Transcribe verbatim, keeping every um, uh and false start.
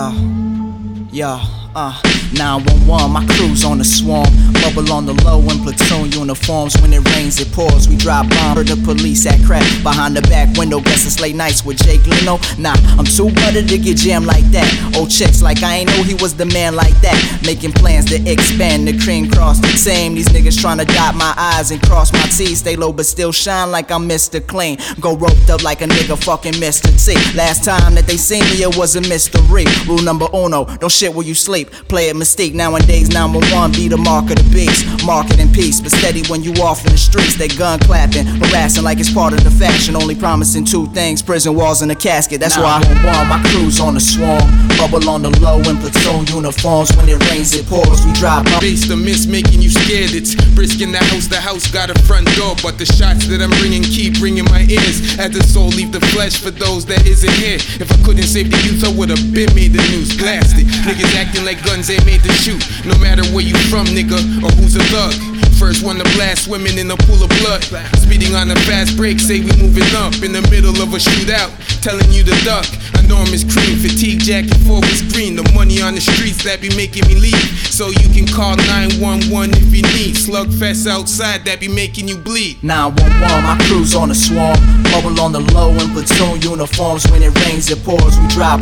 Yo, yo, uh, nine one one, my crew's on the swarm. Bubble on the low in platoon uniforms. When it rains, it pours. We drop bomb for the police at crack. Behind the back window, guess it's late nights with Jake Leno. Nah, I'm too buttered to get jammed like that. Old chicks like I ain't know he was the man like that. Making plans to expand the cream cross. Same, these niggas tryna dot my I's and cross my T's. Stay low but still shine like I'm Mister Clean. Go roped up like a nigga fucking Mister T. Last time that they seen me, it was a mystery. Rule number uno, don't shit where you sleep. Play it mystique, nowadays nine one one be the mark of the beast. Market in peace, but steady when you off in the streets. They gun clapping, harassing like it's part of the fashion. Only promising two things, prison walls and a casket. That's why nine one one, my crew's on the swarm. Bubble on the low in platoon uniforms. When it rains, it pours, we drop up. Base the miss, making you scared. It's brisk in the house, the house got a front door. But the shots that I'm bringing keep ringing my ears. As the soul leave the flesh for those that isn't here. If I couldn't save the youth, I would've been made the news. Blasted, niggas acting like guns ain't made to shoot. No matter where you from, nigga, or who's a thug. First one to blast women in a pool of blood. Speeding on a fast break, say we moving up. In the middle of a shootout, telling you to duck. Enormous cream, fatigue jacket, forward screen. The money on the streets that be making me leave. So you can call nine one one if you need. Slugfest outside that be making you bleed. nine one one, my crew's on the swarm. Bubble on the low in platoon uniforms. When it rains, it pours, we drop